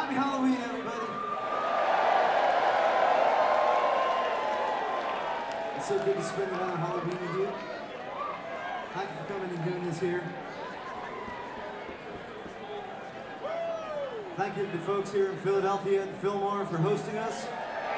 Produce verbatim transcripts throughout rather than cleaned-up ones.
Happy Halloween, everybody. It's so good to spend another Halloween with you. Thank you for coming and doing this here. Thank you to the folks here in Philadelphia and Fillmore for hosting us.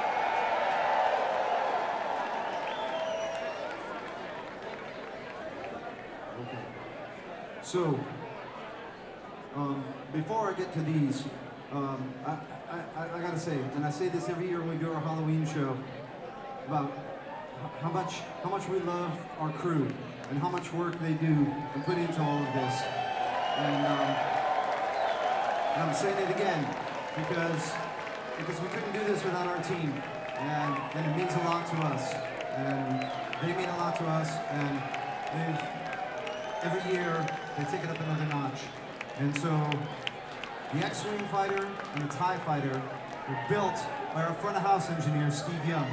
Okay. So, um, before I get to these, um, I, I, I gotta say, and I say this every year when we do our Halloween show, about how much, how much we love our crew and how much work they do and put into all of this. And, um, and I'm saying it again because, because we couldn't do this without our team. And, and it means a lot to us. And they mean a lot to us. And they've, every year, they take it up another notch. And so, the X-Wing fighter and the TIE fighter were built by our front of house engineer, Steve Young.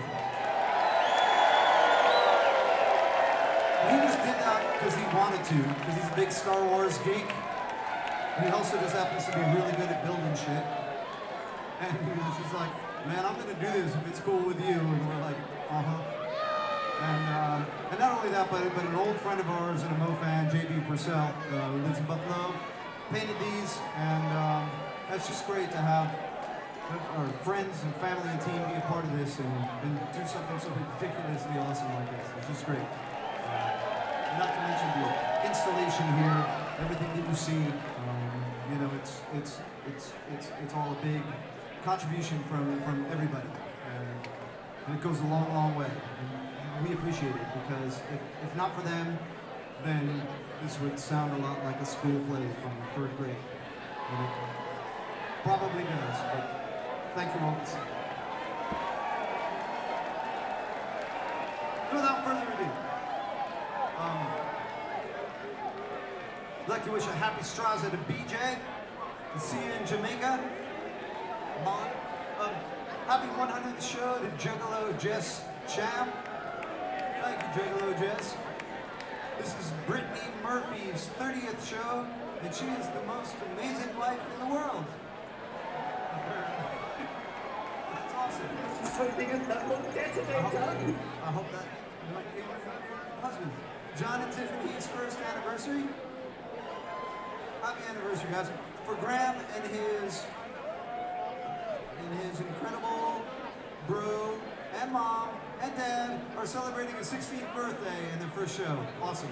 He just did that because he wanted to, because he's a big Star Wars geek. And he also just happens to be really good at building shit. And he was just like, man, I'm gonna do this if it's cool with you. And we're like, uh-huh. And, uh, and not only that, but, but an old friend of ours and a Mo fan, J B Purcell, uh, who lives in Buffalo, painted these, and um, that's just great to have our friends and family and team be a part of this and, and do something so ridiculously awesome like this. It's just great. Uh, not to mention the installation here, everything that you see. Um, you know, it's it's it's it's it's all a big contribution from from everybody, and, and it goes a long, long way. And we appreciate it because if if not for them, then this would sound a lot like a school play from third grade. And it probably does, but thank you all. Without further ado, um, I'd like to wish a happy Straza to B J, to see you in Jamaica. Mon, um, happy one hundredth show to Juggalo Jess Cham. Thank you, Juggalo Jess. This is Brittany Murphy's thirtieth show, and she is the most amazing wife in the world. That's awesome. Something in that little detonator. I hope that might be with your husband. John and Tiffany's first anniversary. Happy anniversary, guys. For Graham and his, and his incredible bro and mom and dad are celebrating a sixteenth birthday in their first show. Awesome.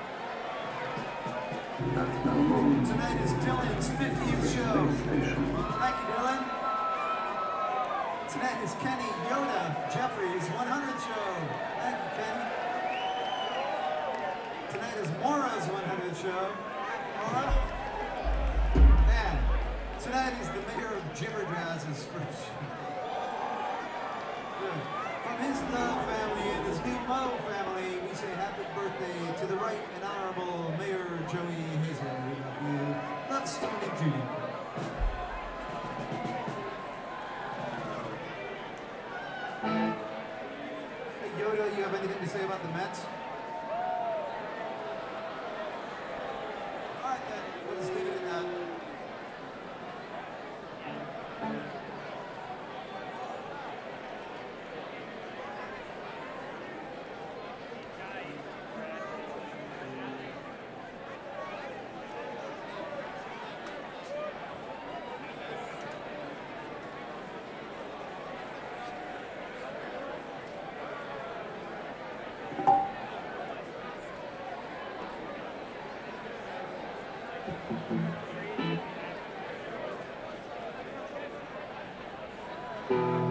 Tonight is Dylan's fiftieth show. Thank you, Dylan. Tonight is Kenny Yoda Jeffrey's one hundredth show. Thank you, Kenny. Tonight is Maura's one hundredth show. Thank you, Maura. And tonight is the mayor of Jibber Jazz's first show. Good. From his love family and his new Mo family, we say happy birthday to the right and honorable Mayor Joey Hazen. We love you. Love Steve and Judy. Hey Yoda, you have anything to say about the Mets? All right then, we'll just leave it at that. Thank you.